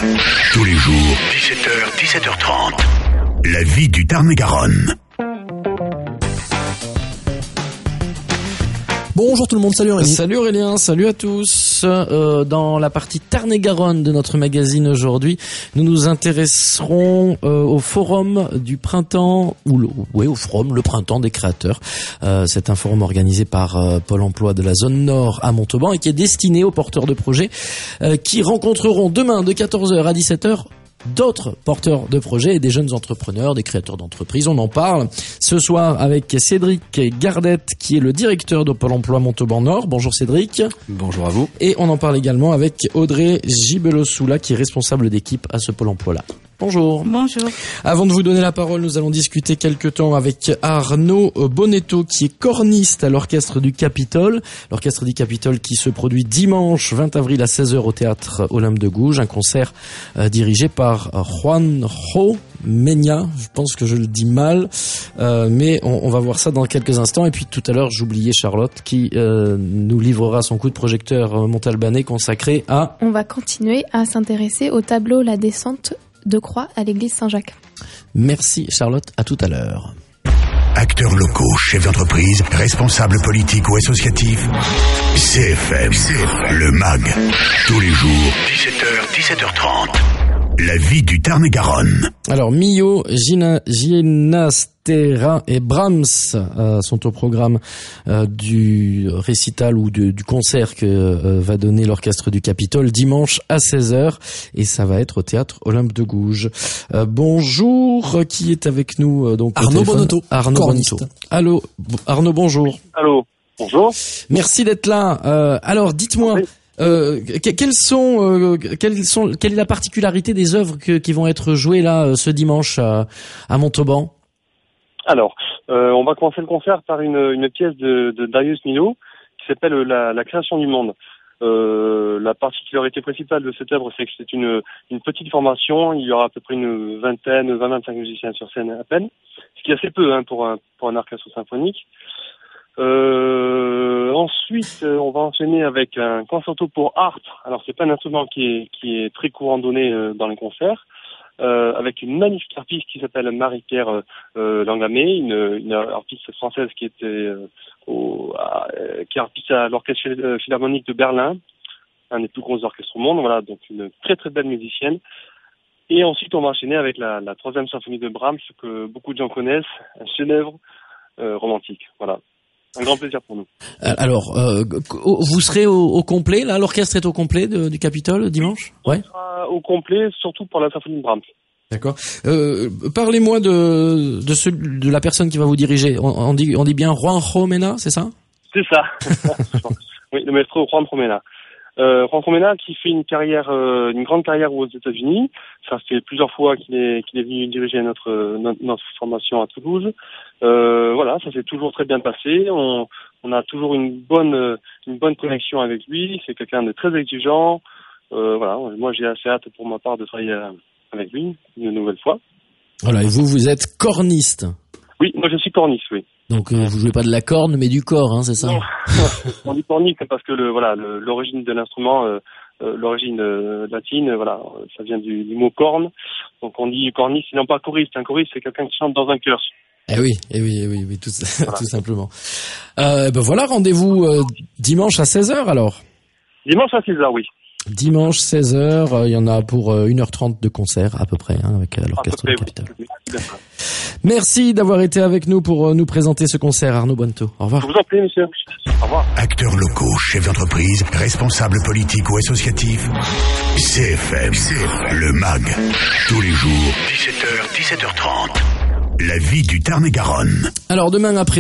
Tous les jours, 17h, 17h30. La vie du Tarn-et-Garonne. Bonjour tout le monde, salut Aurélien. Salut Aurélien, salut à tous. Dans la partie Tarn-et-Garonne de notre magazine aujourd'hui, nous nous intéresserons au forum du printemps, au forum, le printemps des créateurs. C'est un forum organisé par Pôle emploi de la zone nord à Montauban et qui est destiné aux porteurs de projets qui rencontreront demain de 14h à 17h d'autres porteurs de projets et des jeunes entrepreneurs, des créateurs d'entreprises. On en parle ce soir avec Cédric Gardette, qui est le directeur de Pôle emploi Montauban Nord. Bonjour Cédric. Bonjour à vous. Et on en parle également avec Audrey Gibelot-Soula, qui est responsable d'équipe à ce Pôle emploi-là. Bonjour. Bonjour. Avant de vous donner la parole, nous allons discuter quelque temps avec Arnaud Bonetto, qui est corniste à l'Orchestre du Capitole. L'Orchestre du Capitole qui se produit dimanche 20 avril à 16h au Théâtre Olympe de Gouges. Un concert dirigé par Juanjo Mena. Je pense que je le dis mal, mais on va voir ça dans quelques instants. Et puis tout à l'heure, j'oubliais Charlotte qui nous livrera son coup de projecteur montalbanais consacré à... On va continuer à s'intéresser au tableau La Descente de Croix à l'église Saint-Jacques. Merci Charlotte, à tout à l'heure. Acteurs locaux, chefs d'entreprise, responsables politiques ou associatifs. CFM, le MAG. Tous les jours, 17h, 17h30. La vie du Tarn-et-Garonne. Alors, Mio, Ginastera et Brahms sont au programme du récital ou du concert que va donner l'Orchestre du Capitole dimanche à 16h. Et ça va être au Théâtre Olympe de Gouges. Bonjour, qui est avec nous donc Arnaud Bonetto. Arnaud Bonetto. Allô, Arnaud, bonjour. Allô, bonjour. Merci d'être là. Alors, dites-moi... quelle est la particularité des œuvres qui vont être jouées là ce dimanche à Montauban? Alors, on va commencer le concert par une pièce de Darius Milhaud qui s'appelle la création du monde. La particularité principale de cette œuvre, c'est que c'est une petite formation. Il y aura à peu près une 20-25 musiciens sur scène à peine, ce qui est assez peu pour un orchestre symphonique. Ensuite, on va enchaîner avec un concerto pour harpe. Alors, c'est pas un instrument qui est très courant donné dans les concerts, avec une magnifique harpiste qui s'appelle Marie-Pierre Langamé, une harpiste française qui était qui est harpiste à l'orchestre philharmonique de Berlin, un des plus gros orchestres au monde. Voilà, donc une très très belle musicienne. Et ensuite, on va enchaîner avec la troisième symphonie de Brahms, que beaucoup de gens connaissent, un chef-d'œuvre romantique. Voilà. Un grand plaisir pour nous. Alors, vous serez au complet, là? L'orchestre est au complet du Capitole dimanche? Ouais. On sera au complet, surtout pour la symphonie de Brahms. D'accord. Parlez-moi de la personne qui va vous diriger. On dit bien Juanjo Mena, c'est ça? C'est ça. Oui, le maestro Juanjo Mena. Juanjo Mena qui fait une grande carrière aux États-Unis. Ça fait plusieurs fois qu'il est venu diriger notre formation à Toulouse. Voilà, ça s'est toujours très bien passé. On a toujours une bonne connexion avec lui. C'est quelqu'un de très exigeant. Voilà, moi j'ai assez hâte pour ma part de travailler avec lui une nouvelle fois. Voilà, et vous êtes corniste? Oui, moi je suis corniste, oui. Donc vous jouez pas de la corne mais du corps, hein, c'est ça? Non. On dit corniste parce que l'origine de l'instrument, l'origine latine, voilà, ça vient du mot corne. Donc on dit corniste, et non pas choriste. Un choriste, c'est quelqu'un qui chante dans un chœur. Eh oui, tout simplement. Voilà, rendez-vous dimanche à 16h alors. Dimanche à 16h, oui. Dimanche 16h, il y en a pour 1h30 de concert à peu près, avec l'Orchestre du Capitole. Oui. Merci d'avoir été avec nous pour nous présenter ce concert, Arnaud Bonetto. Au revoir. Je vous en prie, monsieur. Au revoir. Acteurs locaux, chefs d'entreprise, responsables politiques ou associatifs. CFM, le MAG. Tous les jours, 17h, 17h30. La vie du Tarn-et-Garonne. Alors demain après